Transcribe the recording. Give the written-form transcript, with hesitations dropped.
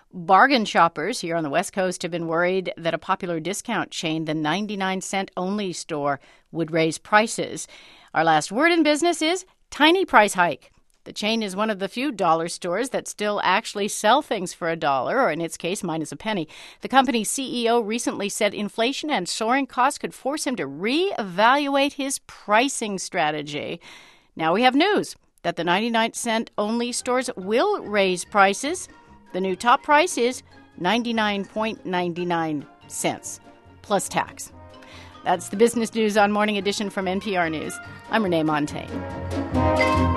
Bargain shoppers here on the West Coast have been worried that a popular discount chain, the 99-cent only store, would raise prices. Our last word in business is tiny price hike. The chain is one of the few dollar stores that still actually sell things for $1, or in its case, minus a penny. The company's CEO recently said inflation and soaring costs could force him to reevaluate his pricing strategy. Now we have news that the 99-cent only stores will raise prices. The new top price is 99.99 cents, plus tax. That's the business news on Morning Edition from NPR News. I'm Renee Montagne.